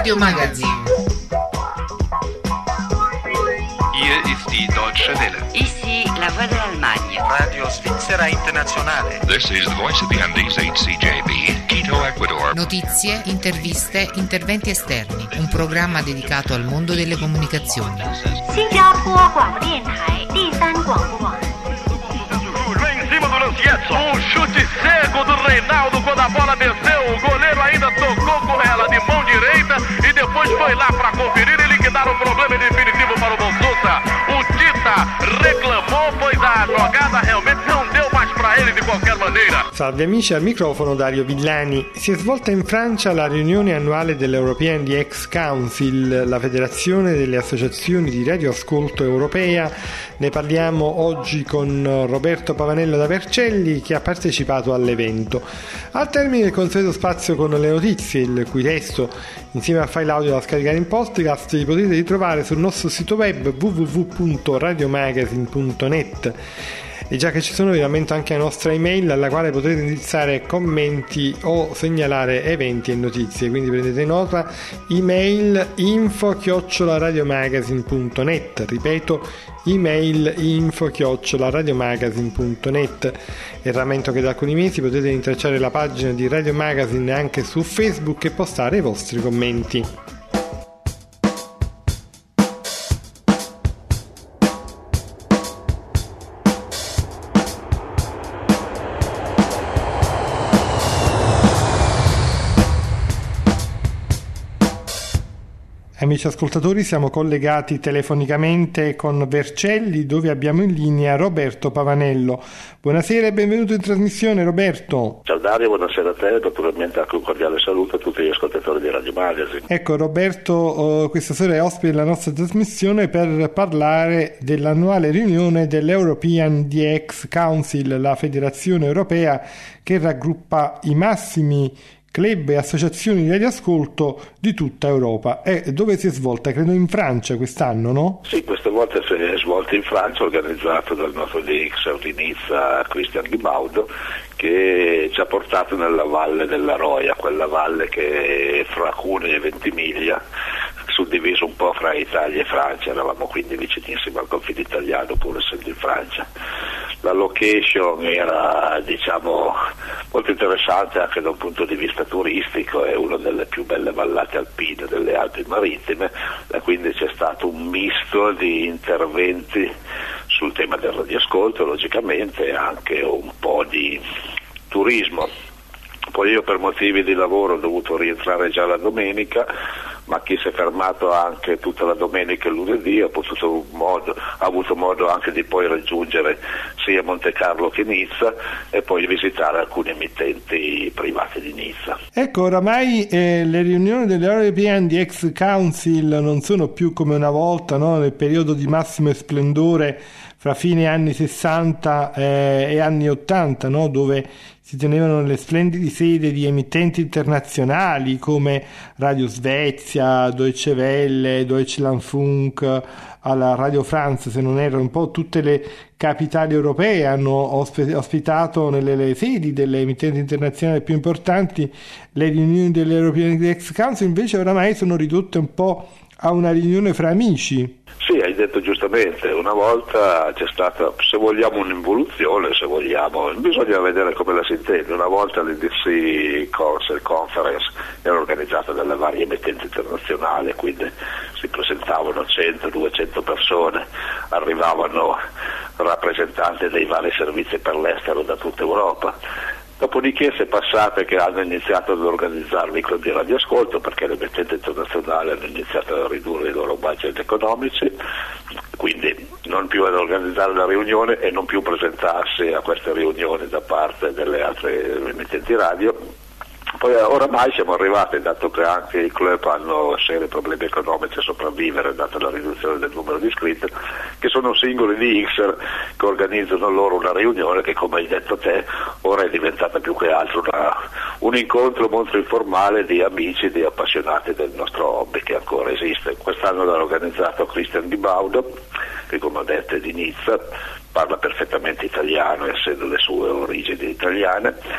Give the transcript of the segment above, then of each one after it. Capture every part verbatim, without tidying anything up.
Radio Magazine. Hier ist die Deutsche Welle. Ici la voix de l'Allemagne. Radio Svizzera Internazionale. This is the voice of the Andes H C J B, Quito, Ecuador. Notizie, interviste, interventi esterni. Un programma dedicato al mondo delle comunicazioni. Em cima do Lancietto, um chute cego do Reinaldo quando a bola desceu, o goleiro ainda tocou com ela de mão direita e depois foi lá para conferir e liquidar o problema definitivo para o Bonsusa. O Tita reclamou, pois a jogada realmente não deu mais para ele de qualquer maneira. Salve amici, al microfono Dario Villani. Si è svolta in Francia la riunione annuale dell'European D X Council, la federazione delle associazioni di radioascolto europea. Ne parliamo oggi con Roberto Pavanello da Vercelli, che ha partecipato all'evento. Al termine del consueto spazio con le notizie, il cui testo insieme al file audio da scaricare in podcast li potete ritrovare sul nostro sito web w w w punto radiomagazine punto net. E già che ci sono, vi rammento anche la nostra email alla quale potete indirizzare commenti o segnalare eventi e notizie, quindi prendete nota: email info chiocciola radiomagazine punto net, ripeto email info chiocciola radiomagazine punto net. E rammento che da alcuni mesi potete intracciare la pagina di Radio Magazine anche su Facebook e postare i vostri commenti. Amici ascoltatori, siamo collegati telefonicamente con Vercelli, dove abbiamo in linea Roberto Pavanello. Buonasera e benvenuto in trasmissione, Roberto. Ciao Dario, buonasera a te e naturalmente anche un cordiale saluto a tutti gli ascoltatori di Radio Magazine. Ecco Roberto, questa sera è ospite della nostra trasmissione per parlare dell'annuale riunione dell'European D X Council, la federazione europea che raggruppa i massimi club e associazioni di radioascolto di tutta Europa. E dove si è svolta? Credo in Francia quest'anno, no? Sì, questa volta si è svolta in Francia, organizzato dal nostro D X di Nizza, Christian Guimaudo, che ci ha portato nella valle della Roya, quella valle che è fra Cuneo e Ventimiglia, suddiviso un po' fra Italia e Francia. Eravamo quindi vicinissimi al confine italiano pur essendo in Francia. La location era, diciamo, molto interessante anche da un punto di vista turistico, è una delle più belle vallate alpine delle Alpi marittime, e quindi c'è stato un misto di interventi sul tema del radioascolto, logicamente, e anche un po' di turismo. Poi io per motivi di lavoro ho dovuto rientrare già la domenica, ma chi si è fermato anche tutta la domenica e lunedì ha, potuto modo, ha avuto modo anche di poi raggiungere sia Monte Carlo che Nizza e poi visitare alcuni emittenti privati di Nizza. Ecco, oramai eh, le riunioni dell'European D X Council non sono più come una volta, no? Nel periodo di massimo splendore fra fine anni sessanta eh, e anni ottanta, no? Dove si tenevano le splendide sedi di emittenti internazionali come Radio Svezia, Deutsche Welle, Deutschlandfunk, alla Radio France, se non erro. Un po' tutte le capitali europee hanno ospitato nelle le sedi delle emittenti internazionali più importanti le riunioni dell'European D X Council. Invece oramai sono ridotte un po' a una riunione fra amici. Sì, hai detto giustamente, una volta c'è stata, se vogliamo, un'involuzione, se vogliamo, bisogna vedere come la si intende. Una volta l'E D C Council Conference era organizzata dalle varie emittenti internazionali, quindi si presentavano cento duecento persone, arrivavano rappresentanti dei vari servizi per l'estero da tutta Europa. Dopodiché si è passate che hanno iniziato ad organizzarli con di radioascolto, perché le emittenti internazionali hanno iniziato a ridurre i loro budget economici, quindi non più ad organizzare la riunione e non più presentarsi a queste riunioni da parte delle altre emittenti radio. Poi oramai siamo arrivati, dato che anche i club hanno seri problemi economici a sopravvivere, data la riduzione del numero di iscritti, che sono singoli di Xer che organizzano loro una riunione che, come hai detto te, ora è diventata più che altro una, un incontro molto informale di amici, di appassionati del nostro hobby che ancora esiste. Quest'anno l'ha organizzato Christian Guimaudo, che come ho detto è di Nizza, parla perfettamente italiano essendo le sue origini italiane,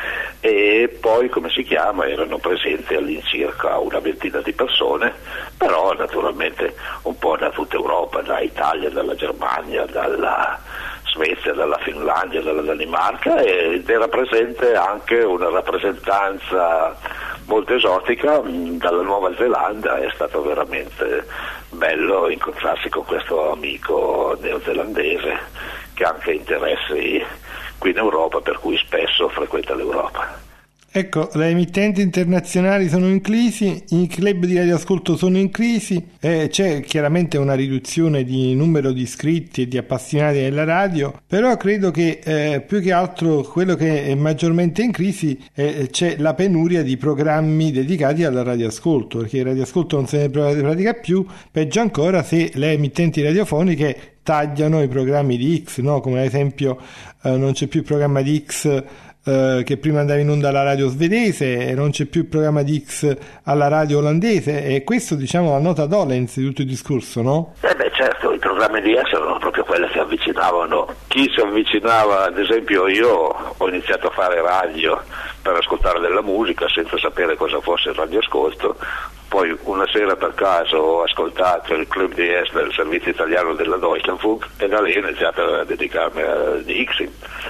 e poi, come si chiama, erano presenti all'incirca una ventina di persone, però naturalmente un po' da tutta Europa, da Italia, dalla Germania, dalla Svezia, dalla Finlandia, dalla Danimarca, ed era presente anche una rappresentanza molto esotica dalla Nuova Zelanda. È stato veramente bello incontrarsi con questo amico neozelandese che ha anche interessi qui in Europa, per cui spesso frequenta l'Europa. Ecco, le emittenti internazionali sono in crisi, i club di radioascolto sono in crisi, e c'è chiaramente una riduzione di numero di iscritti e di appassionati della radio, però credo che eh, più che altro quello che è maggiormente in crisi eh, c'è la penuria di programmi dedicati al radioascolto, perché il radioascolto non se ne pratica più, peggio ancora se le emittenti radiofoniche tagliano i programmi di X, no? Come ad esempio eh, non c'è più il programma di X Uh, che prima andava in onda alla radio svedese, e non c'è più il programma di X alla radio olandese, e questo, diciamo, la nota dolens di tutto il discorso, no? Eh beh, certo, i programmi di X erano proprio quelli che avvicinavano. Chi si avvicinava, ad esempio io ho iniziato a fare radio per ascoltare della musica senza sapere cosa fosse il radioascolto, poi una sera per caso ho ascoltato il club di S del servizio italiano della Deutschlandfunk e da lì ho iniziato a dedicarmi a di X.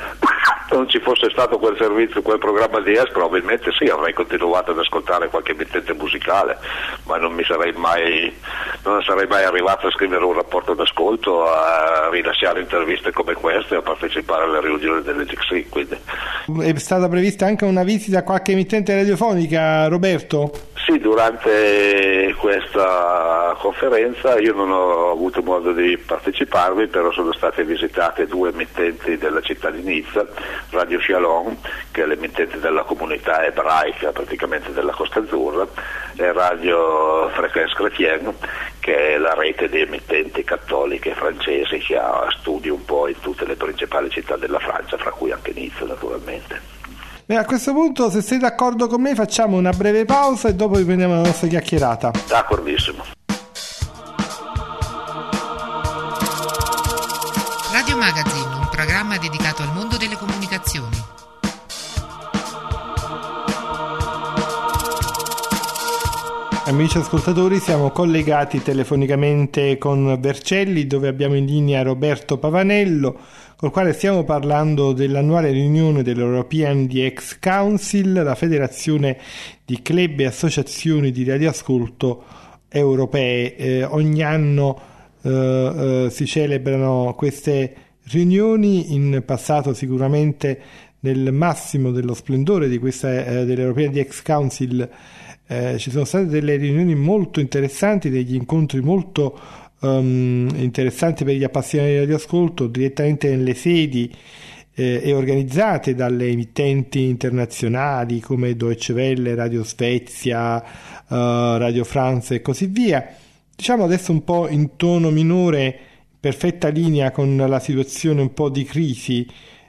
Non ci fosse stato quel servizio, quel programma di S, probabilmente sì, avrei continuato ad ascoltare qualche emittente musicale, ma non mi sarei mai non sarei mai arrivato a scrivere un rapporto d'ascolto, a rilasciare interviste come queste, a partecipare alle riunioni delle G X I. Quindi è stata prevista anche una visita a qualche emittente radiofonica, Roberto? Sì, durante questa conferenza io non ho avuto modo di parteciparvi, però sono state visitate due emittenti della città di Nizza, Radio Shalom, che è l'emittente della comunità ebraica praticamente della Costa Azzurra, e Radio Fréquence Chrétienne, che è la rete di emittenti cattoliche francesi che ha studi un po' in tutte le principali città della Francia, fra cui anche Nizza naturalmente. Beh, a questo punto, se sei d'accordo con me, facciamo una breve pausa e dopo riprendiamo la nostra chiacchierata. D'accordissimo. Radio Magazine, un programma dedicato al mondo delle comunicazioni. Amici ascoltatori, siamo collegati telefonicamente con Vercelli, dove abbiamo in linea Roberto Pavanello, col quale stiamo parlando dell'annuale riunione dell'European D X Council, la federazione di club e associazioni di radioascolto europee. Eh, ogni anno eh, eh, si celebrano queste riunioni, in passato sicuramente nel massimo dello splendore di questa eh, dell'European D X Council eh, ci sono state delle riunioni molto interessanti, degli incontri molto um, interessanti per gli appassionati di radioascolto direttamente nelle sedi eh, e organizzate dalle emittenti internazionali come Deutsche Welle, Radio Svezia, uh, Radio France e così via. Diciamo adesso un po' in tono minore, perfetta linea con la situazione un po' di crisi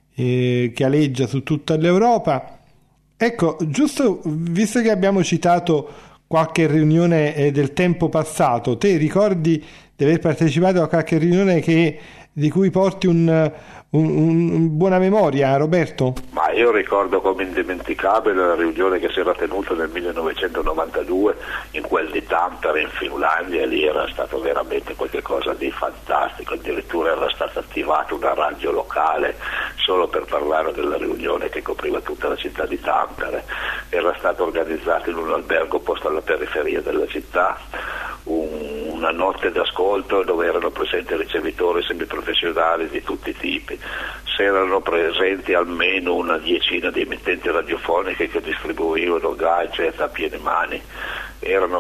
eh, che aleggia su tutta l'Europa. Ecco, giusto visto che abbiamo citato qualche riunione eh, del tempo passato, te ricordi di aver partecipato a qualche riunione che, di cui porti un, un, un buona memoria, Roberto? Ma io ricordo come indimenticabile la riunione che si era tenuta nel millenovecentonovantadue in quel di Tampere in Finlandia, e lì era stato veramente qualcosa di fantastico, addirittura era stata attivata una radio locale solo per parlare della riunione che copriva tutta la città di Tampere. Era stato organizzato in un albergo posto alla periferia della città, un, una notte d'ascolto dove erano presenti ricevitori semiprofessionali di tutti i tipi. C'erano presenti almeno una decina di emittenti radiofoniche che distribuivano gadget a piene mani. Erano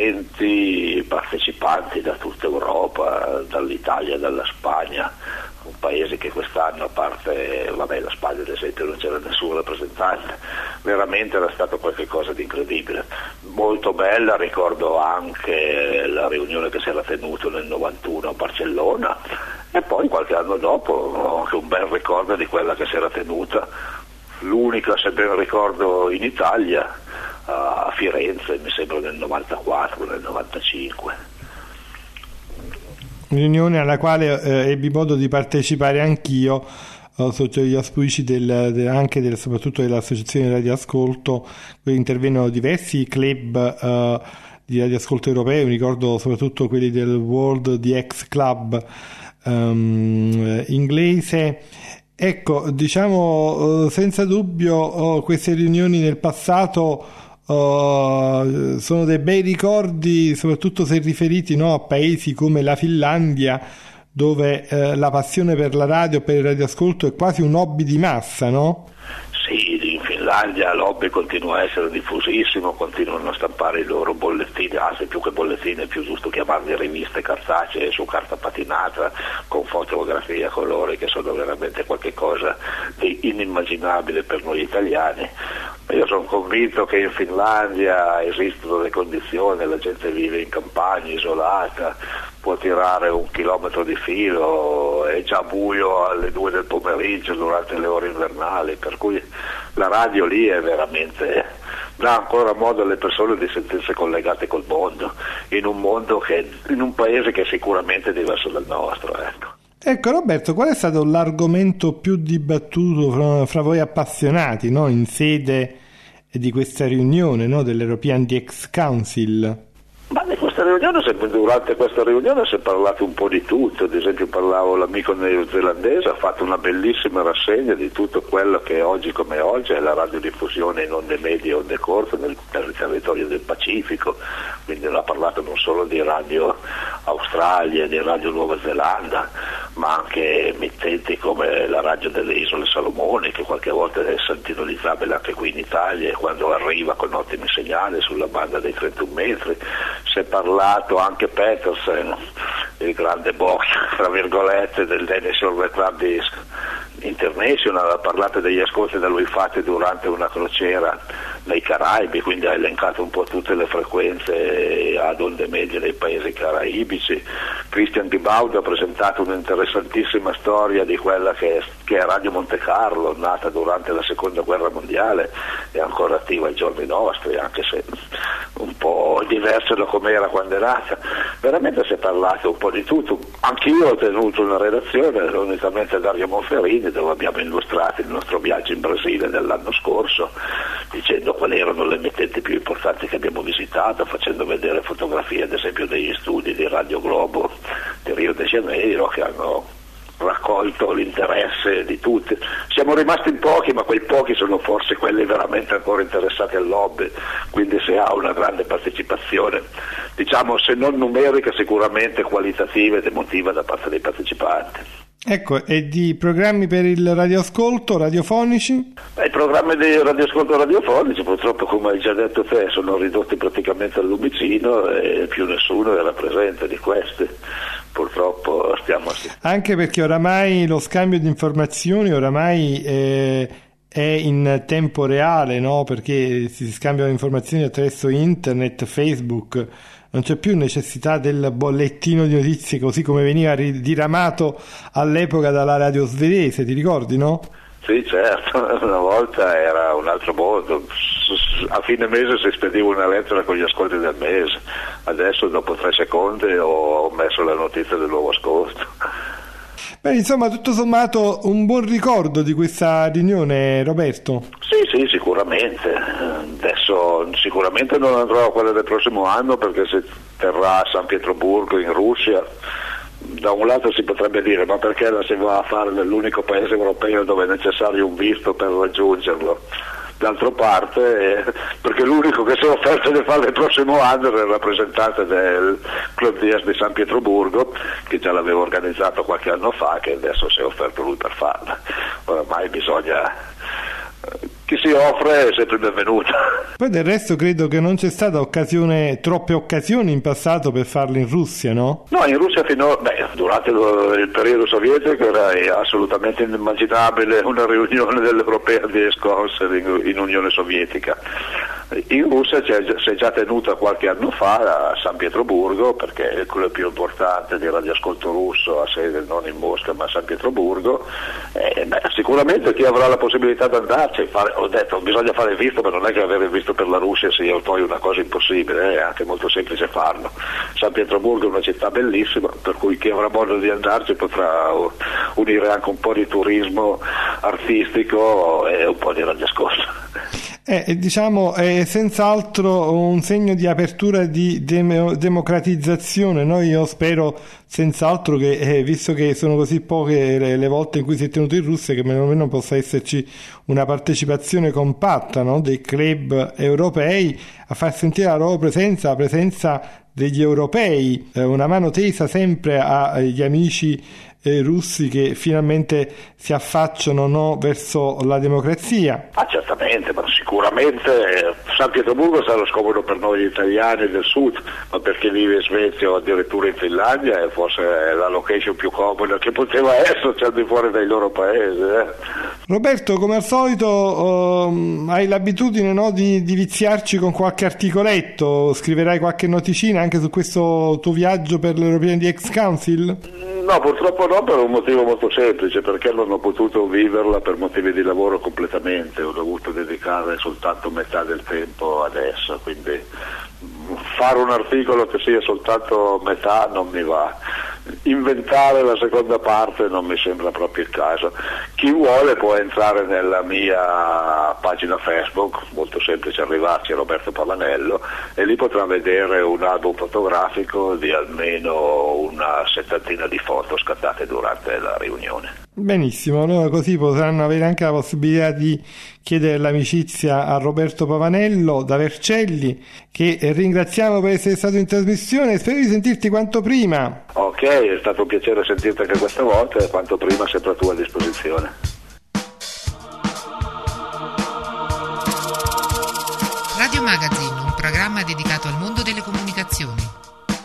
presenti partecipanti da tutta Europa, dall'Italia, dalla Spagna, un paese che quest'anno, a parte vabbè, la Spagna ad esempio, non c'era nessun rappresentante. Veramente era stato qualcosa di incredibile, molto bella. Ricordo anche la riunione che si era tenuta nel novantuno a Barcellona, e poi qualche anno dopo ho anche un bel ricordo di quella che si era tenuta, l'unica, se ben ricordo, in Italia, a Firenze, mi sembra nel novantaquattro, nel novantacinque. Riunione alla quale eh, ebbi modo di partecipare anch'io, uh, sotto gli auspici del, de, anche del, soprattutto dell'Associazione Radioascolto, dove intervengono diversi club uh, di radioascolto europei, mi ricordo soprattutto quelli del World D X Club um, inglese. Ecco, diciamo uh, senza dubbio uh, queste riunioni nel passato uh, sono dei bei ricordi, soprattutto se riferiti, no, a paesi come la Finlandia, dove uh, la passione per la radio, per il radioascolto è quasi un hobby di massa, no? Sì, in Finlandia l'hobby continua a essere diffusissimo, continuano a stampare i loro bollettini, anzi più che bollettini è più giusto chiamarli riviste cartacee su carta patinata con fotografie a colori che sono veramente qualcosa di inimmaginabile per noi italiani. Io sono convinto che in Finlandia esistono le condizioni, la gente vive in campagna isolata, può tirare un chilometro di filo, è già buio alle due del pomeriggio durante le ore invernali, per cui la radio lì è veramente, dà ancora modo alle persone di sentirsi collegate col mondo, in un mondo che, in un paese che è sicuramente diverso dal nostro, ecco. Ecco Roberto, qual è stato l'argomento più dibattuto fra, fra voi appassionati, no, in sede di questa riunione, no, dell'European D X Council? Ma di questa riunione, durante questa riunione si è parlato un po' di tutto, ad esempio parlavo l'amico neozelandese, ha fatto una bellissima rassegna di tutto quello che oggi come oggi è la radiodiffusione in onde medie e onde corte nel, nel territorio del Pacifico, quindi ha parlato non solo di Radio Australia, di Radio Nuova Zelanda, ma anche emittenti come la radio delle Isole Salomone, che qualche volta è sintonizzabile anche qui in Italia e quando arriva con ottimi segnali sulla banda dei trentuno metri. Si è parlato anche Petersen, il grande boss, tra virgolette, del Danish Silver Club di International, ha parlato degli ascolti da lui fatti durante una crociera nei Caraibi, quindi ha elencato un po' tutte le frequenze ad onde medie dei paesi caraibici. Christian Guibaud ha presentato un'interessantissima storia di quella che è, che è Radio Monte Carlo, nata durante la seconda guerra mondiale e ancora attiva ai giorni nostri, anche se un po' diversa da come era quando è nata. Veramente si è parlato un po' di tutto. Anch'io ho tenuto una redazione unitamente a Dario Monferrini, dove abbiamo illustrato il nostro viaggio in Brasile dell'anno scorso, dicendo quali erano le emittenti più importanti che abbiamo visitato, facendo vedere fotografie ad esempio degli studi di Radio Globo di Rio de Janeiro che hanno raccolto l'interesse di tutti. Siamo rimasti in pochi, ma quei pochi sono forse quelli veramente ancora interessati al lobby, quindi si ha una grande partecipazione, diciamo se non numerica sicuramente qualitativa ed emotiva da parte dei partecipanti. Ecco, e di programmi per il radioascolto radiofonici? Beh, i programmi di radioascolto radiofonici purtroppo, come hai già detto te, sono ridotti praticamente al lumicino e più nessuno era presente di questi. Purtroppo stiamo anche perché oramai lo scambio di informazioni oramai eh, è in tempo reale, no? Perché si scambiano informazioni attraverso internet, Facebook, non c'è più necessità del bollettino di notizie così come veniva diramato all'epoca dalla radio svedese, ti ricordi, no? Sì, certo, una volta era un altro mondo, a fine mese si spediva una lettera con gli ascolti del mese, adesso dopo tre secondi ho messo la notizia del nuovo ascolto. Beh, insomma, tutto sommato un buon ricordo di questa riunione, Roberto? Sì, sì, sicuramente. Adesso sicuramente non andrò a quella del prossimo anno perché si terrà a San Pietroburgo in Russia. Da un lato si potrebbe dire, ma perché la si va a fare nell'unico paese europeo dove è necessario un visto per raggiungerlo? D'altra parte, eh, perché l'unico che si è offerto di farlo il prossimo anno era il rappresentante del Club D S di San Pietroburgo, che già l'aveva organizzato qualche anno fa, che adesso si è offerto lui per farla. Oramai bisogna... chi si offre è sempre benvenuto. Poi del resto credo che non c'è stata occasione, troppe occasioni in passato per farlo in Russia, no? No, in Russia fino beh, durante lo, il periodo sovietico era assolutamente inimmaginabile una riunione dell'European D S Council in, in Unione Sovietica. In Russia si è già tenuta qualche anno fa a San Pietroburgo, perché è quello più importante di radioascolto russo, ha sede non in Mosca ma a San Pietroburgo. Eh, beh, sicuramente chi avrà la possibilità di andarci, fare, ho detto bisogna fare il visto, ma non è che avere il visto per la Russia sia poi una cosa impossibile, è anche molto semplice farlo. San Pietroburgo è una città bellissima, per cui chi avrà modo di andarci potrà unire anche un po' di turismo artistico e un po' di radioascolto. Eh, diciamo è senz'altro un segno di apertura, di dem- democratizzazione, no? Io spero senz'altro che, eh, visto che sono così poche le, le volte in cui si è tenuto in Russia, che meno meno possa esserci una partecipazione compatta, no? Dei club europei a far sentire la loro presenza, la presenza degli europei, eh, una mano tesa sempre agli amici eh, russi che finalmente si affacciano, no, verso la democrazia. Ah, certamente, ma sicuramente eh, San Pietroburgo sarà scomodo per noi italiani del sud, ma per chi vive in Svezia o addirittura in Finlandia è forse la location più comoda che poteva esserci al di fuori dai loro paesi. Eh. Roberto, come al solito uh, hai l'abitudine, no, di, di viziarci con qualche articoletto, scriverai qualche noticina anche su questo tuo viaggio per l'European di X-Council? No, purtroppo no, per un motivo molto semplice, perché non ho potuto viverla per motivi di lavoro completamente, ho dovuto dedicare soltanto metà del tempo adesso, quindi fare un articolo che sia soltanto metà non mi va. Inventare la seconda parte non mi sembra proprio il caso. Chi vuole può entrare nella mia pagina Facebook, molto semplice arrivarci, Roberto Pavanello, e lì potrà vedere un album fotografico di almeno una settantina di foto scattate durante la riunione. Benissimo, allora così potranno avere anche la possibilità di chiedere l'amicizia a Roberto Pavanello da Vercelli, che ringraziamo per essere stato in trasmissione e spero di sentirti quanto prima. Ok, è stato un piacere sentirti anche questa volta e quanto prima sempre a tua disposizione. Radio Magazine, un programma dedicato al mondo delle comunicazioni.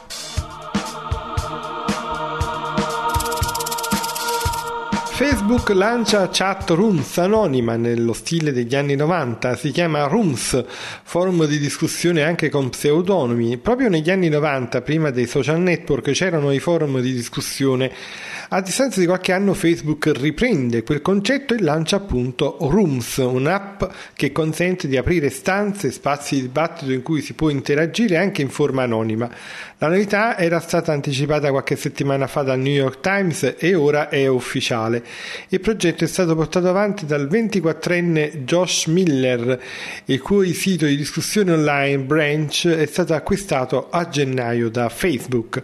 Facebook lancia chat rooms anonima nello stile degli anni novanta, si chiama Rooms, forum di discussione anche con pseudonimi. Proprio negli anni novanta, prima dei social network, c'erano i forum di discussione. A distanza di qualche anno Facebook riprende quel concetto e lancia appunto Rooms, un'app che consente di aprire stanze, spazi di dibattito in cui si può interagire anche in forma anonima. La novità era stata anticipata qualche settimana fa dal New York Times e ora è ufficiale. Il progetto è stato portato avanti dal ventiquattrenne Josh Miller, il cui sito di discussione online Branch è stato acquistato a gennaio da Facebook.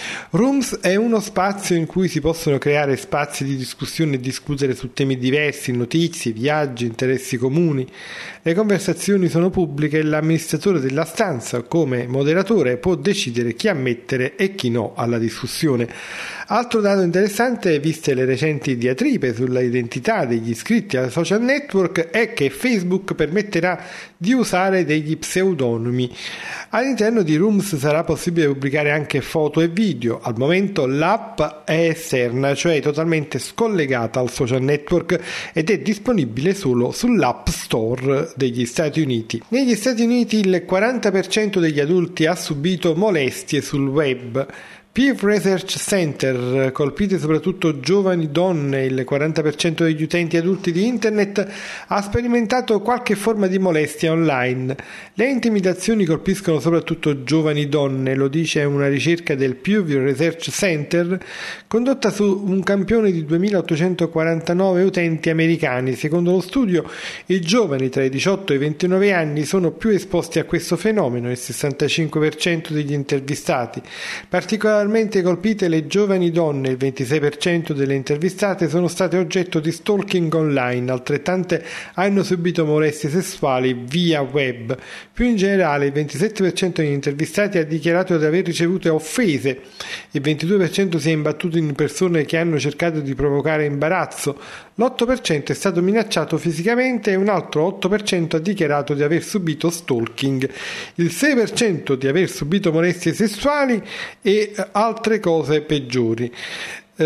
Rooms è uno spazio in cui si possono creare spazi di discussione e discutere su temi diversi, notizie, viaggi, interessi comuni. Le conversazioni sono pubbliche e l'amministratore della stanza, come moderatore, può decidere chi ammettere e chi no alla discussione. Altro dato interessante, viste le recenti diatribe sulla identità degli iscritti al social network, è che Facebook permetterà di usare degli pseudonimi. All'interno di Rooms sarà possibile pubblicare anche foto e video. Al momento l'app è esterna, cioè totalmente scollegata al social network, ed è disponibile solo sull'App Store degli Stati Uniti. Negli Stati Uniti il quaranta per cento degli adulti ha subito molestie sul web. Pew Research Center, colpite soprattutto giovani donne, il quaranta per cento degli utenti adulti di Internet ha sperimentato qualche forma di molestia online. Le intimidazioni colpiscono soprattutto giovani donne, lo dice una ricerca del Pew Research Center condotta su un campione di duemilaottocentoquarantanove utenti americani. Secondo lo studio, i giovani tra i diciotto e i ventinove anni sono più esposti a questo fenomeno, il sessantacinque per cento degli intervistati. Particolarmente colpite le giovani donne, il ventisei per cento delle intervistate sono state oggetto di stalking online, altrettante hanno subito molestie sessuali via web. Più in generale, il ventisette per cento degli intervistati ha dichiarato di aver ricevuto offese, il ventidue per cento si è imbattuto in persone che hanno cercato di provocare imbarazzo, l'otto per cento è stato minacciato fisicamente e un altro otto per cento ha dichiarato di aver subito stalking, il sei per cento di aver subito molestie sessuali e altre cose peggiori.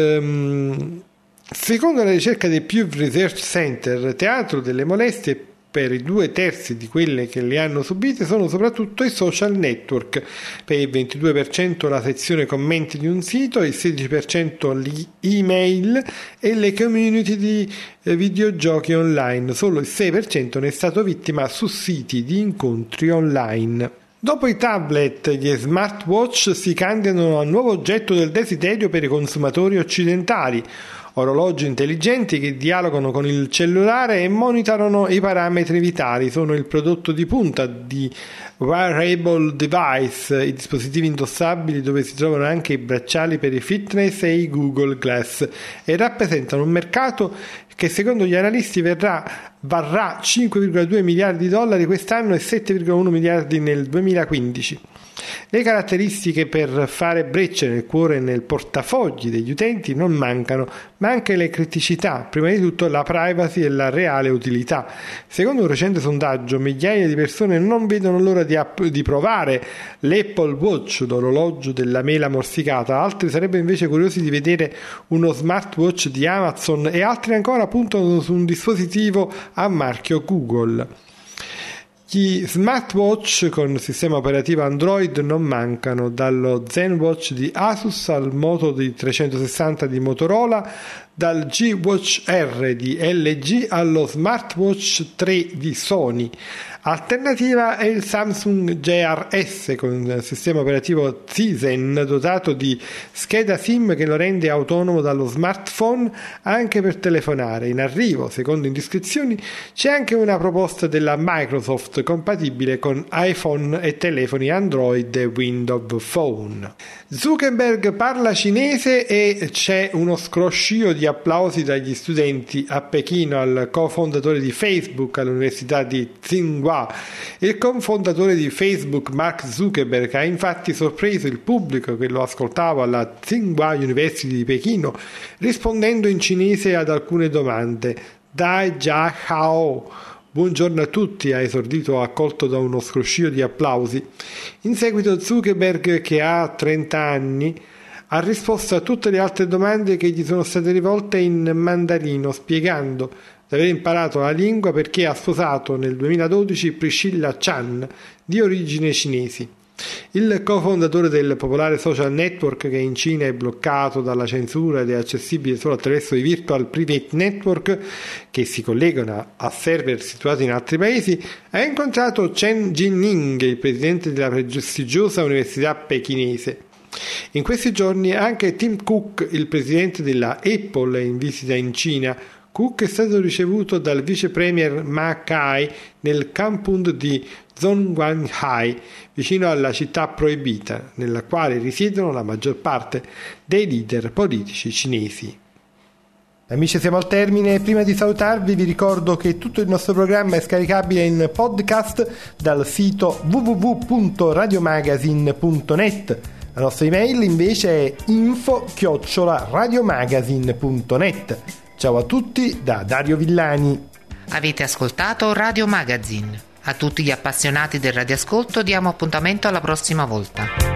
Um, secondo la ricerca del Pew Research Center, teatro delle molestie per i due terzi di quelle che le hanno subite sono soprattutto i social network, per il ventidue per cento la sezione commenti di un sito, il sedici per cento l'email e le community di videogiochi online. Solo il sei per cento ne è stato vittima su siti di incontri online. Dopo i tablet, gli smartwatch si candidano a nuovo oggetto del desiderio per i consumatori occidentali. Orologi intelligenti che dialogano con il cellulare e monitorano i parametri vitali sono il prodotto di punta di wearable device, i dispositivi indossabili dove si trovano anche i bracciali per i fitness e i Google Glass, e rappresentano un mercato che secondo gli analisti verrà, varrà cinque virgola due miliardi di dollari quest'anno e sette virgola uno miliardi nel duemilaquindici. Le caratteristiche per fare breccia nel cuore e nel portafogli degli utenti non mancano, ma anche le criticità, prima di tutto la privacy e la reale utilità. Secondo un recente sondaggio, migliaia di persone non vedono l'ora di, app- di provare l'Apple Watch, l'orologio della mela morsicata, altri sarebbero invece curiosi di vedere uno smartwatch di Amazon e altri ancora puntano su un dispositivo a marchio Google. Gli smartwatch con sistema operativo Android non mancano, dallo ZenWatch di Asus al Moto di trecentosessanta di Motorola, dal G-Watch R di L G allo Smartwatch tre di Sony. Alternativa è il Samsung J R S con sistema operativo Tizen dotato di scheda SIM che lo rende autonomo dallo smartphone anche per telefonare. In arrivo, secondo indiscrezioni, c'è anche una proposta della Microsoft compatibile con iPhone e telefoni Android e Windows Phone. Zuckerberg parla cinese e c'è uno scroscio di applausi dagli studenti a Pechino al cofondatore di Facebook all'Università di Tsinghua. Il cofondatore di Facebook, Mark Zuckerberg, ha infatti sorpreso il pubblico che lo ascoltava alla Tsinghua University di Pechino rispondendo in cinese ad alcune domande. Dai Jia Hao, buongiorno a tutti, ha esordito accolto da uno scroscio di applausi. In seguito Zuckerberg, che ha trenta anni, ha risposto a tutte le altre domande che gli sono state rivolte in mandarino, spiegando di aver imparato la lingua perché ha sposato nel duemiladodici Priscilla Chan, di origine cinesi. Il cofondatore del popolare social network, che in Cina è bloccato dalla censura ed è accessibile solo attraverso i virtual private network che si collegano a server situati in altri paesi, ha incontrato Chen Jinning, il presidente della prestigiosa università pechinese. In questi giorni anche Tim Cook, il presidente della Apple, è in visita in Cina. Cook è stato ricevuto dal vice premier Ma Kai nel campus di Zhongguanhai, vicino alla città proibita, nella quale risiedono la maggior parte dei leader politici cinesi. Amici, siamo al termine. Prima di salutarvi vi ricordo che tutto il nostro programma è scaricabile in podcast dal sito w w w punto radiomagazine punto net. La nostra email invece è info chiocciola radiomagazine punto net. Ciao a tutti da Dario Villani. Avete ascoltato Radio Magazine. A tutti gli appassionati del radioascolto diamo appuntamento alla prossima volta.